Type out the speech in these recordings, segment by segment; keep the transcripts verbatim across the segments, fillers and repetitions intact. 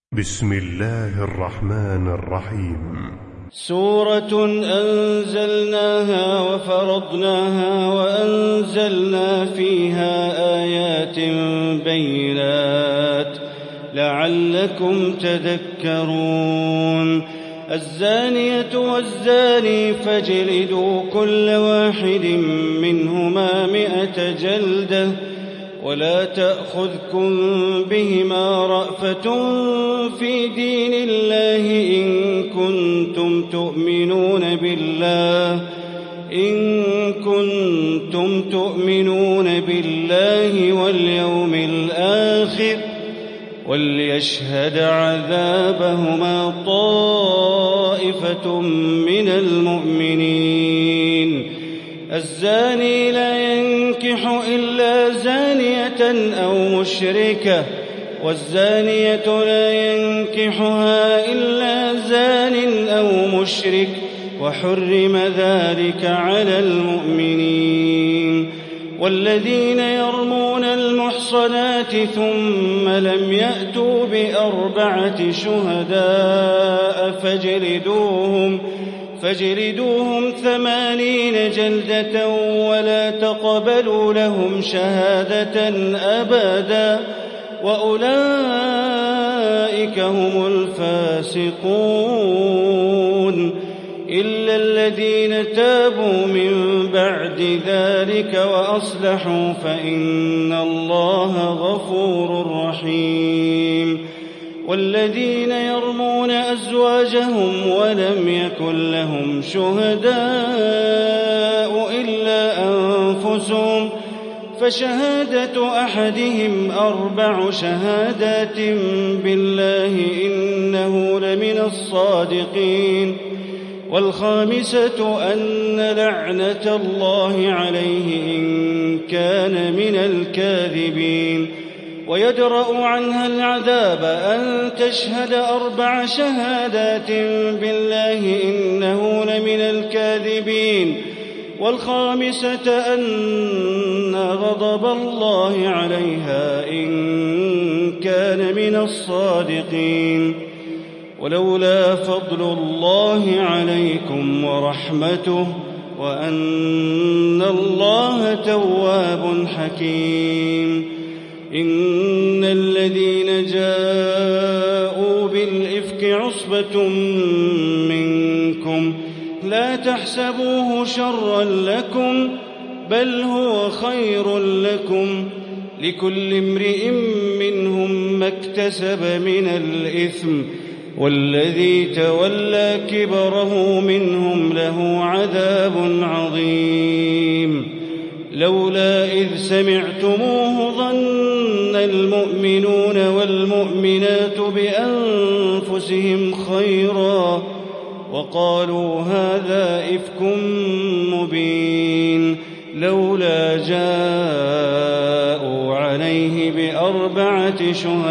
بسم الله الرحمن الرحيم. سورة أنزلناها وفرضناها وأنزلنا فيها آيات بينات لعلكم تذكرون. الزانية والزاني فاجلدوا كل واحد منهما مئة جلدة ولا تأخذكم بهما رأفة في دين الله إن كنتم تؤمنون بالله إن كنتم تؤمنون بالله واليوم الآخر وليشهد عذابهما طائفة من المؤمنين. الزاني لا ينكح إلا زانية أو مشركة والزانية لا ينكحها إلا زان أو مشرك وحرم ذلك على المؤمنين. والذين يرمون المحصنات ثم لم يأتوا بأربعة شهداء فاجلدوهم فاجلدوهم ثمانين جلدة ولا تقبلوا لهم شهادة أبدا وأولئك هم الفاسقون إلا الذين تابوا من بعد ذلك وأصلحوا فإن الله غفور رحيم. والذين يرمون أزواجهم ولم يكن لهم شهداء إلا أنفسهم فشهادة أحدهم أربع شهادات بالله إنه لمن الصادقين. والخامسة أن لعنة الله عليه إن كان من الكاذبين. ويدرأ عنها العذاب أن تشهد أربع شهادات بالله إنه لمن الكاذبين. والخامسة أن غضب الله عليها إن كان من الصادقين. ولولا فضل الله عليكم ورحمته وأن الله تواب حكيم. إن الذين جاءوا بالإفك عصبة منكم لا تحسبوه شرا لكم بل هو خير لكم لكل امرئ منهم ما اكتسب من الإثم والذي تولى كبره منهم له عذاب عظيم. لولا إذ سمعتموه ظن المؤمنون والمؤمنات بأنفسهم خيرا وقالوا هذا إفك مبين. لولا جاءوا عليه بأربعة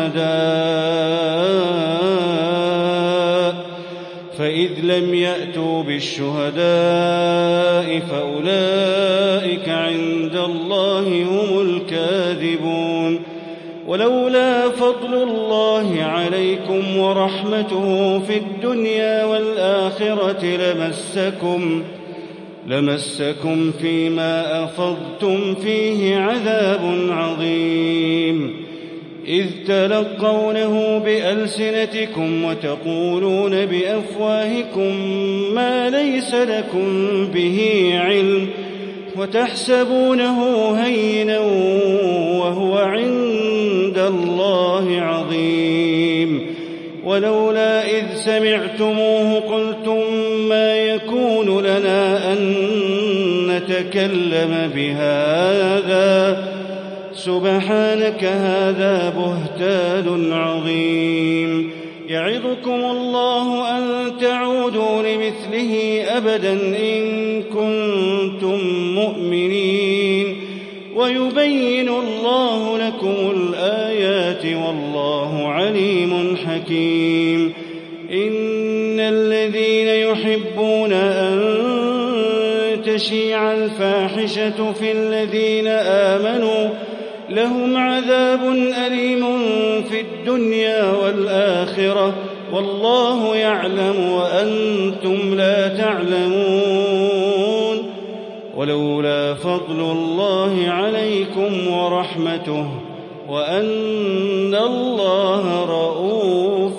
شهداء فإذ لم يأتوا بالشهداء فأولئك عند الله هم الكاذبون. ولولا فضل الله عليكم ورحمته في الدنيا والآخرة لمسكم لمسكم فيما أفضتم فيه عذاب عظيم. إذ تلقونه بألسنتكم وتقولون بأفواهكم ما ليس لكم به علم وتحسبونه هينا وهو عند الله عظيم. ولولا إذ سمعتموه قلتم ما يكون لنا أن نتكلم بهذا سبحانك هذا بهتان عظيم. يعظكم الله أن تعودوا لمثله أبدا إن كنتم مؤمنين ويبين الله لكم الآيات والله عليم حكيم. إن الذين يحبون أن تشيع الفاحشة في الذين آمنوا لهم عذاب أليم في الدنيا والآخرة والله يعلم وأنتم لا تعلمون. ولولا فضل الله عليكم ورحمته وأن الله رءوف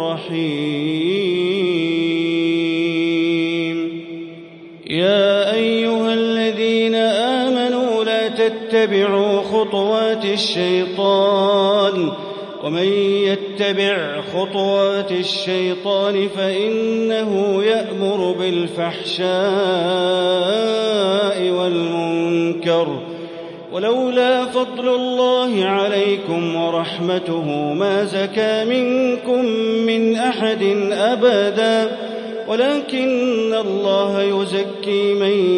رحيم. يا أيها الذين آمنوا لا تتبعوا خطوات الشيطان ومن يتبع خطوات الشيطان فإنه يأمر بالفحشاء والمنكر ولولا فضل الله عليكم ورحمته ما زكى منكم من أحد أبدا ولكن الله يزكي من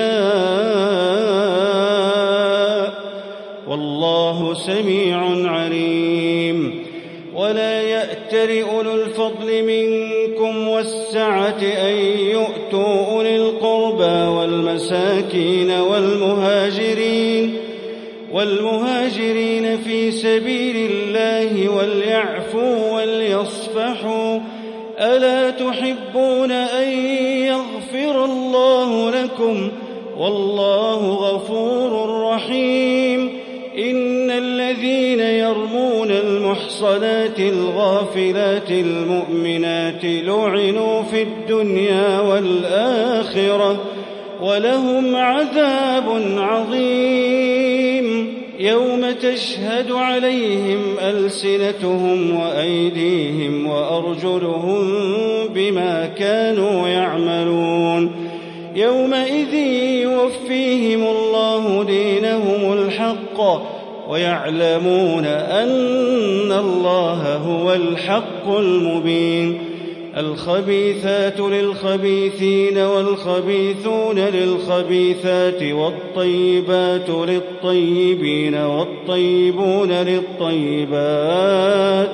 يشاء والله سميع عليم. ولا يأتل أولو الفضل منكم والسعة أن يؤتوا أولي القربى والمساكين والمهاجرين والمهاجرين في سبيل الله وليعفوا وليصفحوا ألا تحبون أن يغفر الله لكم والله غفور رحيم. إن الذين يرمون المحصنات الغافلات المؤمنات لعنوا في الدنيا والآخرة ولهم عذاب عظيم يوم تشهد عليهم ألسنتهم وأيديهم وأرجلهم بما كانوا يعملون. يومئذ يوفيهم الله دينهم الحق ويعلمون أن الله هو الحق المبين. الخبيثات للخبيثين والخبيثون للخبيثات والطيبات للطيبين والطيبون للطيبات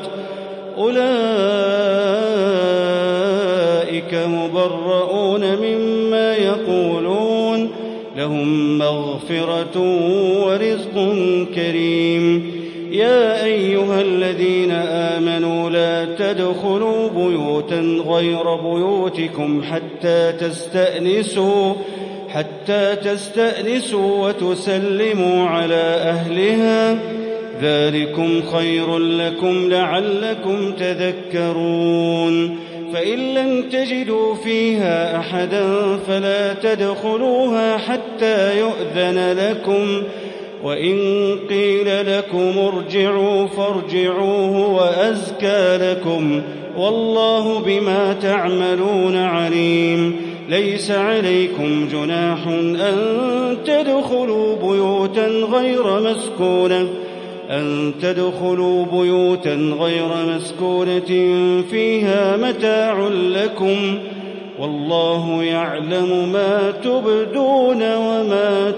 أولئك مبرؤون مما يقولون لهم مغفرة ورزق كريم. يا أيها الذين آمنوا لا تدخلوا بيوتا غير بيوتكم حتى تستأنسوا حتى تستأنسوا وتسلموا على أهلها ذلكم خير لكم لعلكم تذكرون. فإن لم تجدوا فيها أحدا فلا تدخلوها حتى يؤذن لكم وإن قيل لكم ارجعوا فارجعوا هو أزكى لكم والله بما تعملون عليم. ليس عليكم جناح أن تدخلوا بيوتا غير مسكونة أن تدخلوا بيوتا غير مسكونة فيها متاع لكم والله يعلم ما تبدون وما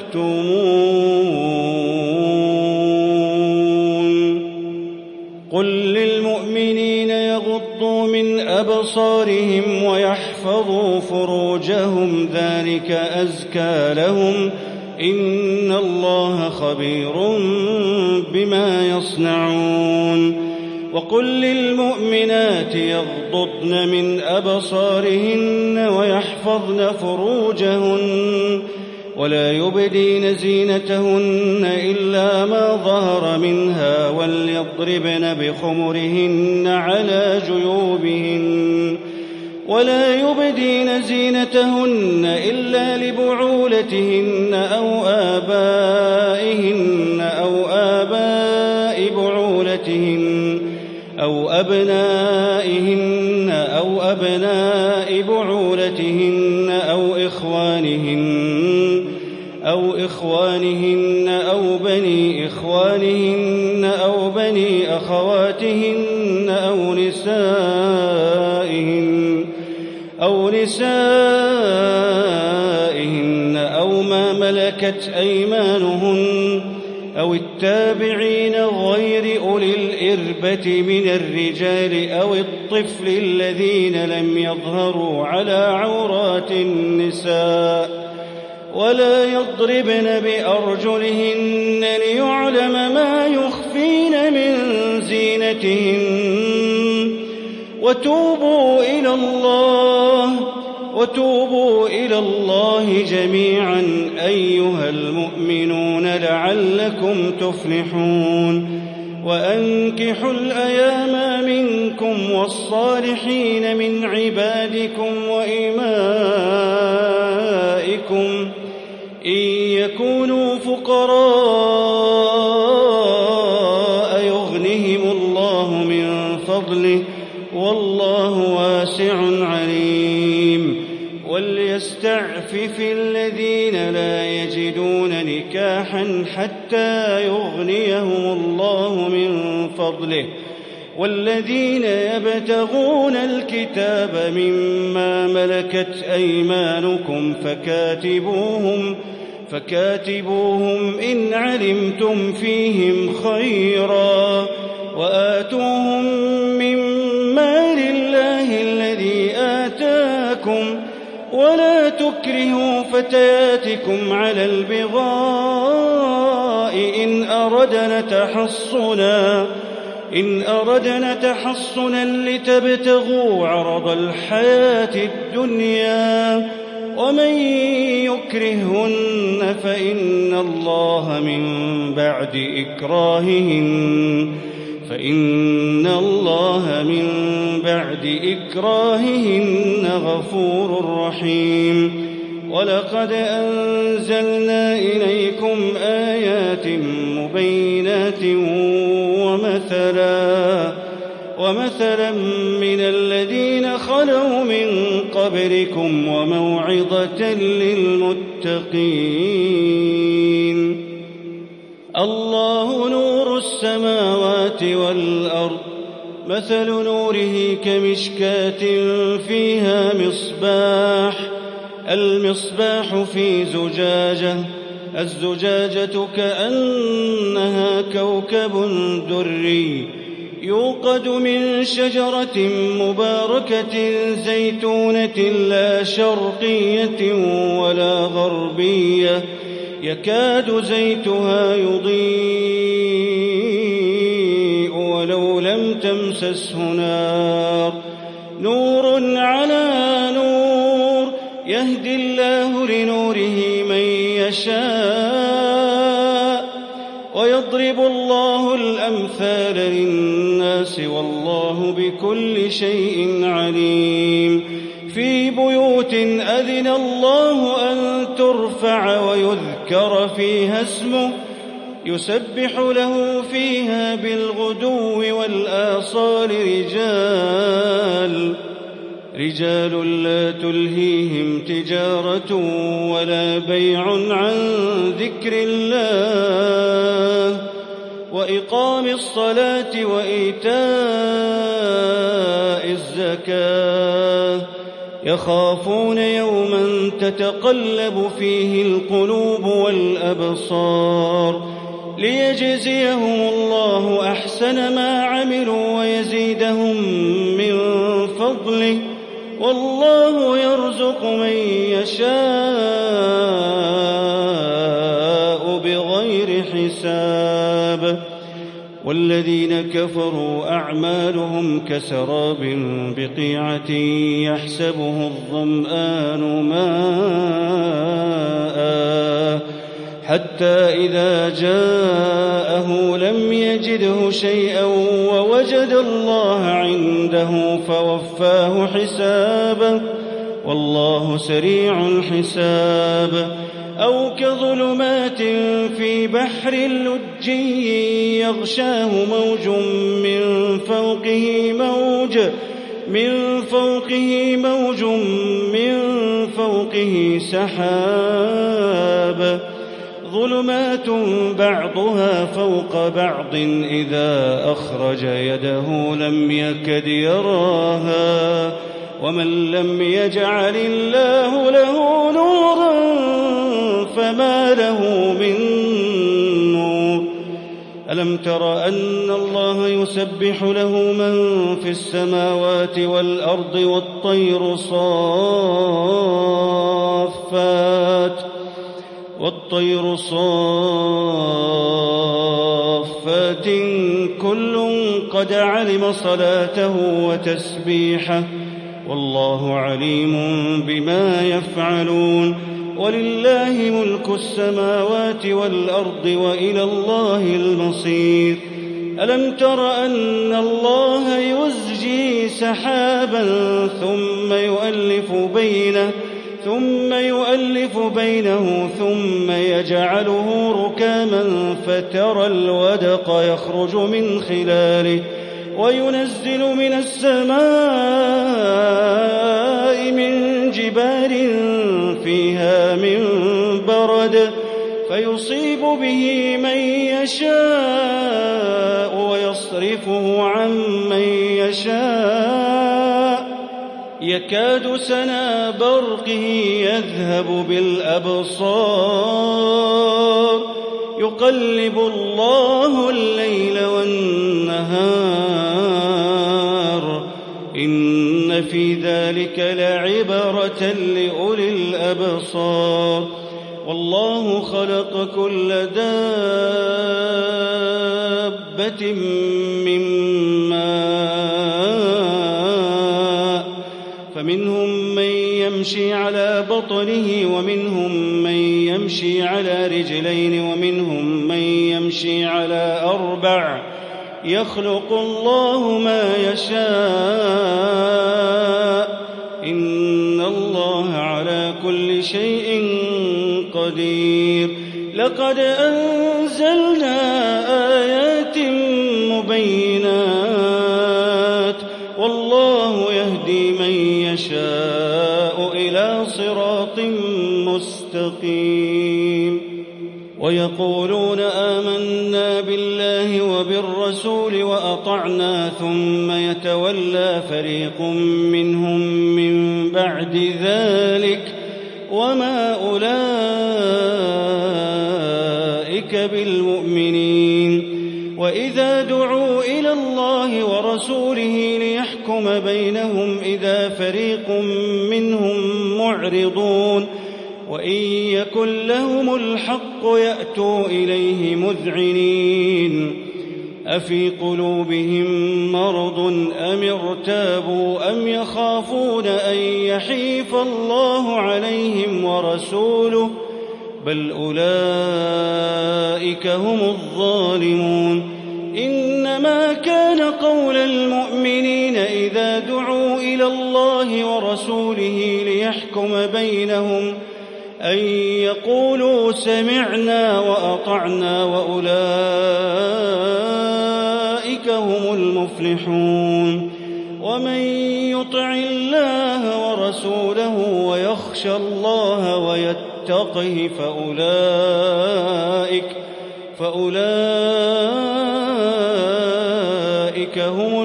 تكتمون. قل للمؤمنين يغضوا من أبصارهم ويحفظوا فروجهم ذلك أزكى لهم إن الله خبير بما يصنعون. وقل للمؤمنات يغضضن من أبصارهن ويحفظن فروجهن ولا يبدين زينتهن إلا ما ظهر منها وليضربن بخمرهن على جيوبهن ولا يبدين زينتهن إلا لبعولتهن أو آبائهن أو آباء بعولتهن أو أبنائهن أو أبناء بعولتهن أو إخوانهن أو إخوانهن أو بني إخوانهن أو بني أخواتهن أو نسائهن أو نسائهن أو ما ملكت أيمانهن أو التابعين غير أولي الإربة من الرجال أو الطفل الذين لم يظهروا على عورات النساء ولا يضربن بأرجلهن ليعلم ما يخفين من زينتهن وتوبوا إلى الله وتوبوا إلى الله جميعا أيها المؤمنون لعلكم تفلحون وأنكحوا الأيام منكم والصالحين من عبادكم وإمائكم إن يكونوا فقراء يغنهم الله من فضله والله واسع عليم وليستعفف الذين لا يجدون نكاحا حتى يغنيهم الله من فضله والذين يبتغون الكتاب مما ملكت أيمانكم فكاتبوهم فكاتبوهم إن علمتم فيهم خيرا وآتوهم من مال الله الذي آتاكم ولا تكرهوا فتياتكم على البغاء إن أردنا تحصنا إن أردنا تحصنا لتبتغوا عرض الحياة الدنيا ومن يكرهن فإن الله من بعد إكراههن فإن الله من بعد إكراههن غفور رحيم ولقد أنزلنا إليكم آيات مبينات ومثلا ومثلا من الذين خلوا من قبلكم وموعظة للمتقين الله نور السماوات والأرض مثل نوره كمشكاة فيها مصباح المصباح في زجاجة الزجاجة كأنها كوكب دري يوقد من شجرة مباركة زيتونة لا شرقية ولا غربية يكاد زيتها يضيء ولو لم تمسسه نار نور على نور يهدي الله لنوره من يشاء ويضرب الله الأمثال للناس والله بكل شيء عليم في بيوت أذن الله أن ترفع ويذكر فيها اسمه يسبح له فيها بالغدو والآصال رجال رجال لا تلهيهم تجارة ولا بيع عن ذكر الله وإقام الصلاة وإيتاء الزكاة يخافون يوما تتقلب فيه القلوب والأبصار ليجزيهم الله أحسن ما عملوا ويزيدهم من فضله والله يرزق من يشاء بغير حساب والذين كفروا أعمالهم كسراب بقيعة يحسبه الظمآن ماء حتى إذا جاءه لم يجده شيئا ووجد الله عنده فوفاه حسابه والله سريع الحساب أو كظلمات في بحر لجي يغشاه موج من فوقه موج من فوقه موج من فوقه سحاب ظلمات بعضها فوق بعض إذا أخرج يده لم يكد يراها ومن لم يجعل الله له نورا فما له من نور ألم تر أن الله يسبح له من في السماوات والأرض والطير صافات والطير صافات كل قد علم صلاته وتسبيحه والله عليم بما يفعلون ولله ملك السماوات والأرض وإلى الله المصير ألم تر أن الله يزجي سحابا ثم يؤلف بينه ثم يؤلف بينه ثم يجعله ركاما فترى الودق يخرج من خلاله وينزل من السماء من جبال فيها من برد فيصيب به من يشاء ويصرفه عن من يشاء يكاد سنا برقه يذهب بالأبصار يقلب الله الليل والنهار إن في ذلك لعبرة لأولي الأبصار والله خلق كل دابة من ماء فمنهم من يمشي على بطنه ومنهم من يمشي على رجلين ومنهم من يمشي على أربع يخلق الله ما يشاء إن الله على كل شيء قدير لقد أنزلنا آيات مبينات والله يهدي من يشاء إلى صراط مستقيم ويقولون آمنا بالله وبالرسول وأطعنا ثم يتولى فريق منهم من بعد ذلك وما أولئك بالمؤمنين وإذا دعوا إلى الله ورسوله ليحكم بينهم إذا فريق منهم معرضون وإن يكن لهم الحق يأتوا إليه مذعنين أفي قلوبهم مرض أم ارتابوا أم يخافون أن يحيف الله عليهم ورسوله بل أولئك هم الظالمون إنما كان قول المؤمنين إذا دعوا إلى الله ورسوله ليحكم بينهم أن يقولوا سمعنا وأطعنا وأولئك هم المفلحون ومن يطع الله ورسوله ويخشى الله ويتقه فأولئك فأولئك هم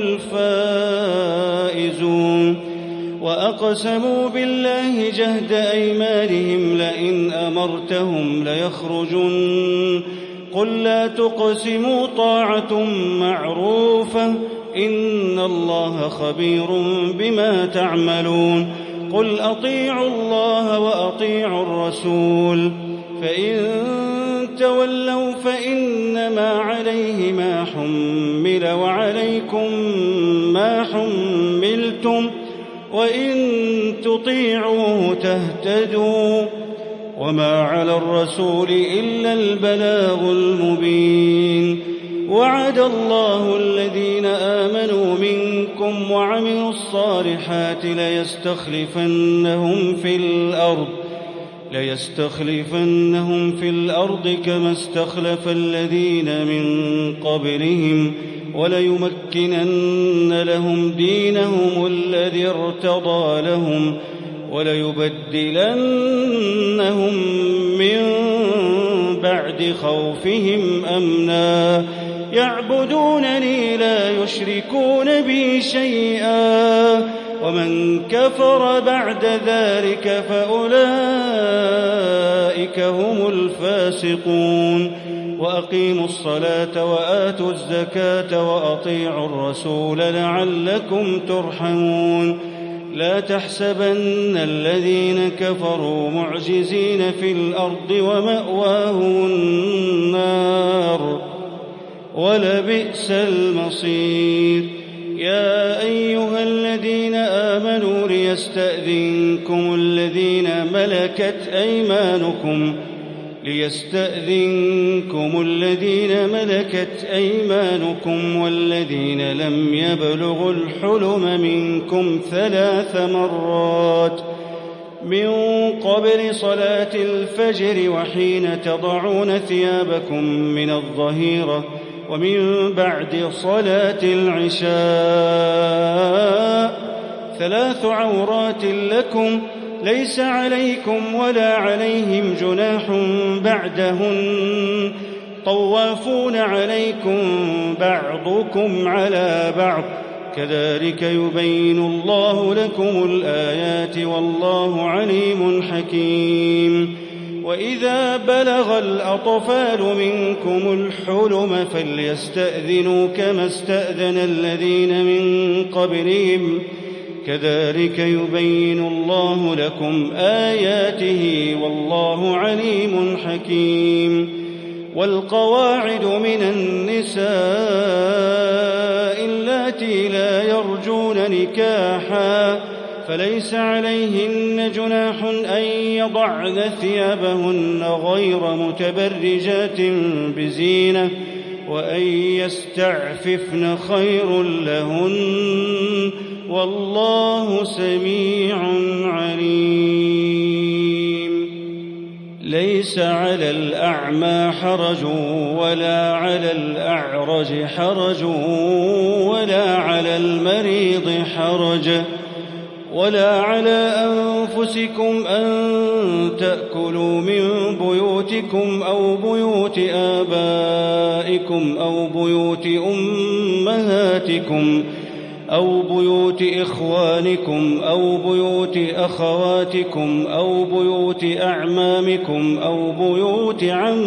الفائزون وأقسموا بالله جهد أيمانهم لئن أمرتهم ليخرجن قل لا تقسموا طاعة معروفة إن الله خبير بما تعملون قل أطيعوا الله وأطيعوا الرسول فإن تولوا فإنما عليه ما حمل وعليكم ما حملتم وإن تطيعوه تهتدوا وما على الرسول إلا البلاغ المبين وعد الله الذين آمنوا منكم وعملوا الصالحات ليستخلفنهم في الأرض ليستخلفنهم في الأرض كما استخلف الذين من قبلهم وليمكنن لهم دينهم الذي ارتضى لهم وليبدلنهم من بعد خوفهم أمنا يعبدونني لا يشركون بي شيئا ومن كفر بعد ذلك فأولئك هم الفاسقون وأقيموا الصلاة وآتوا الزكاة وأطيعوا الرسول لعلكم ترحمون لا تحسبن الذين كفروا معجزين في الأرض ومأواهم النار ولبئس المصير. يا أيها الذين آمنوا ليستأذنكم الذين ملكت أيمانكم ليستأذنكم الذين ملكت أيمانكم والذين لم يبلغوا الحلم منكم ثلاث مرات من قبل صلاة الفجر وحين تضعون ثيابكم من الظهيرة ومن بعد صلاة العشاء ثلاث عورات لكم ليس عليكم ولا عليهم جناح بعدهن طوافون عليكم بعضكم على بعض كذلك يبين الله لكم الآيات والله عليم حكيم. وإذا بلغ الأطفال منكم الحلم فليستأذنوا كما استأذن الذين من قبلهم كذلك يبين الله لكم آياته والله عليم حكيم. والقواعد من النساء اللاتي لا يرجون نكاحا فليس عليهن جناح أن يضعن ثيابهن غير متبرجات بزينة وأن يستعففن خير لهن والله سميع عليم. ليس على الأعمى حرج ولا على الأعرج حرج ولا على المريض حرج ولا على أنفسكم أن تأكلوا من بيوتكم أو بيوت آبائكم أو بيوت أمهاتكم أو بيوت إخوانكم أو بيوت أخواتكم أو بيوت أعمامكم أو بيوت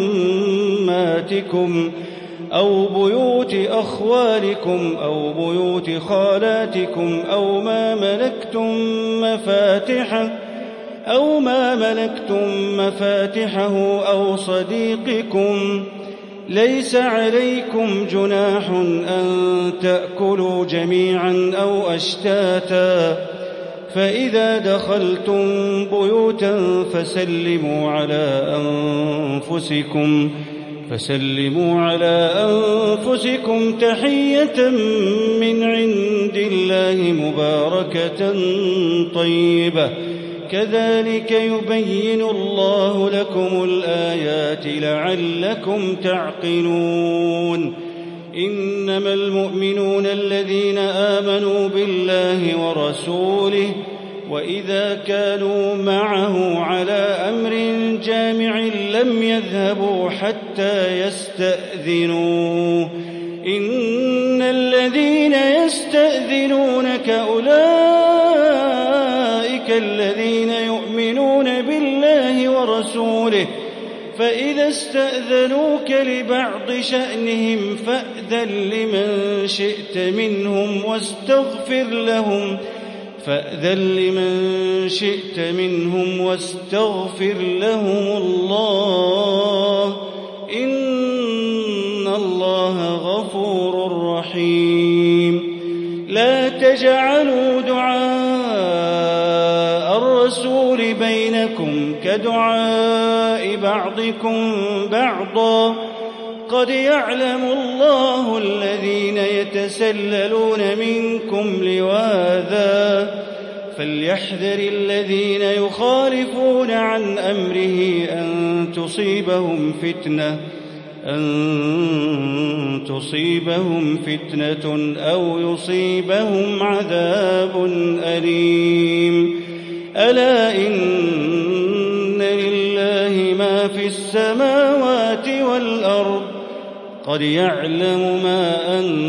عماتكم أو بيوت أخوالكم أو بيوت خالاتكم أو ما ملكتم مفاتحه أو ما ملكتم مفاتحه أو صديقكم. ليس عليكم جناح أن تأكلوا جميعا أو أشتاتا فإذا دخلتم بيوتا فسلموا على أنفسكم فسلموا على أنفسكم تحية من عند الله مباركة طيبة كذلك يبين الله لكم الآيات لعلكم تعقلون. إنما المؤمنون الذين آمنوا بالله ورسوله وإذا كانوا معه على أمر جامع لم يذهبوا حتى يستأذنوه. إن الذين يستأذنونك أولئك الذين يؤمنون بالله ورسوله فإذا استأذنوك لبعض شأنهم فأذن لمن شئت منهم واستغفر لهم فأذن لمن شئت منهم واستغفر لهم الله إن الله غفور رحيم. لا تجعلوا دعاء الرسول بينكم كدعاء بعضكم بعضا قد يعلم الله الذين يتسللون منكم لواذا فليحذر الذين يخالفون عن أمره أن تصيبهم فتنة أن تصيبهم فتنة أو يصيبهم عذاب أليم. ألا إن لله ما في السماوات والأرض قد يعلم ما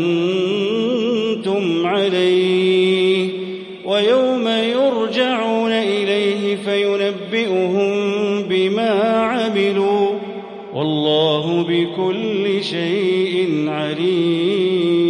أنتم عليه ويوم يرجعون إليه فينبئهم بما عملوا والله بكل شيء عليم.